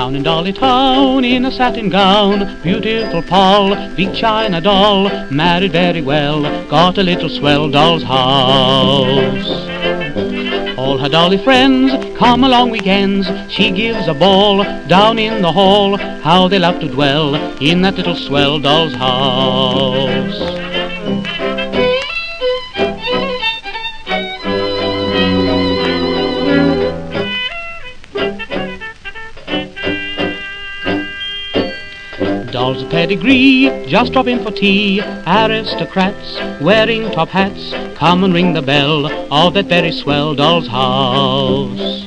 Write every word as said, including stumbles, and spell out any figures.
Down in Dolly Town, in a satin gown, beautiful Poll, big china doll, married very well, got a little swell doll's house. All her dolly friends come along weekends, she gives a ball down in the hall, how they love to dwell in that little swell doll's house. Dolls of pedigree just drop in for tea, aristocrats wearing top hats, come and ring the bell of that very swell doll's house.